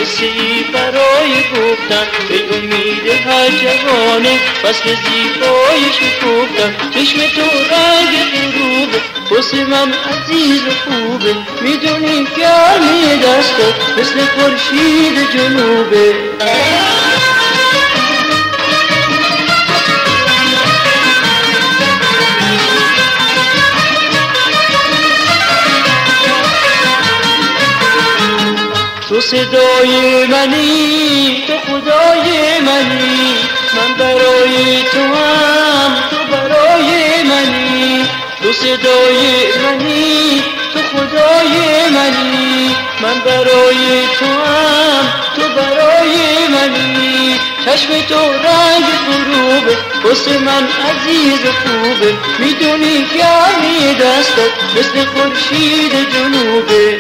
قصه ای برای گفتن به امید هر جوانه فصل زیبای شکفتن. چشم تو رنگ غروبه واسه من عزیز و خوبه، میدونی گرمی دستات مثل خورشید جنوبه. تو صدای منی، تو خدای منی، من برای تو هم، تو برای منی. تو صدای منی، تو خدای منی، من برای تو هم، تو برای منی. چشم تو رنگ غروبه واسه من عزیز و خوبه، میدونی گرمی دستات مثل خورشید جنوبه.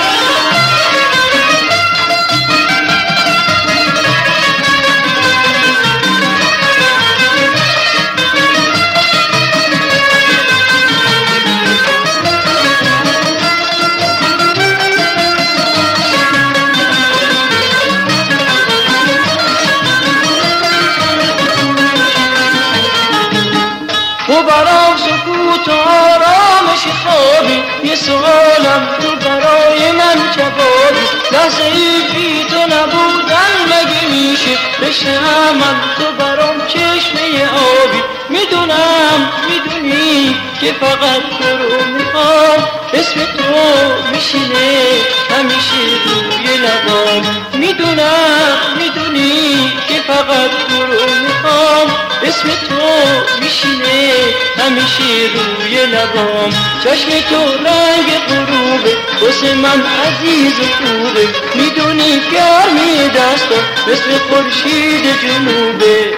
تو برام سکوت و آرامش خوابی، یه سوالم تو برای من جوابی. لحظه ای بی تو نبودن مگه میشه بشه من، تو برام چشمه آبی. میدونم میدونی که فقط تو رو میخوام، اسم تو میشینه همیشه روی لبام. میدونم میدونی که فقط تو رو میخوام، اسم تو میشینه همیشه روی لبام. چشم تو رنگ غروبه واسه من عزیز و خوبه، میدونی گرمی دستات مثل خورشید جنوبه.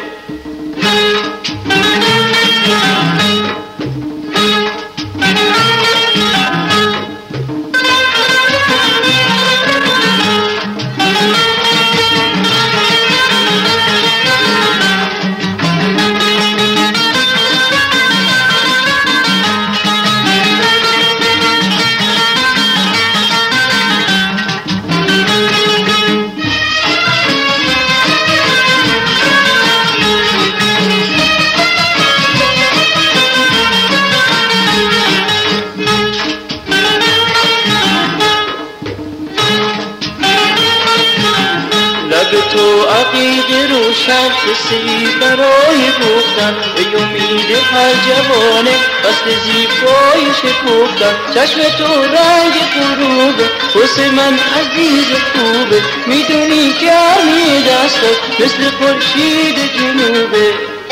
تو عقیده روشن قصه‌ای برای گفتن به امید هر جوانه فصل زیبای شکفتن. چشم تو رنگ غروبه واسه من عزیز خوبه، میدونی گرمی دستات مثل خورشید جنوبه.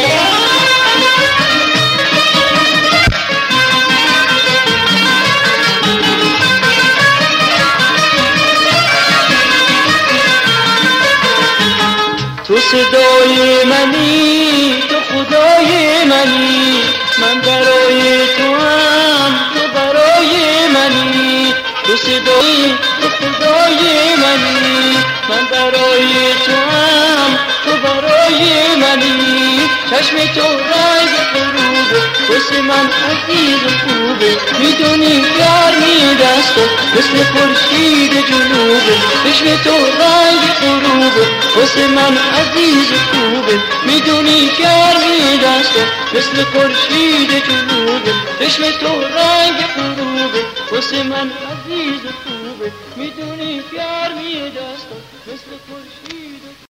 تو صدای منی، تو خدای منی، من برای تو هم، تو برای منی. تو صدای تو خدای منی، من برای تو هم، تو برای منی. چشم تو رنگ غروبه واسه من عزیز و خوبه، میدونی گرمی دستات مثل خورشید جنوبه. چشم تو رنگ غروبه واسه من عزیز و خوبه، میدونی گرمی دستات مثل خورشید جنوبه. چشم تو رنگ غروبه واسه من عزیز و خوبه، میدونی گرمی دستات مثل خورشید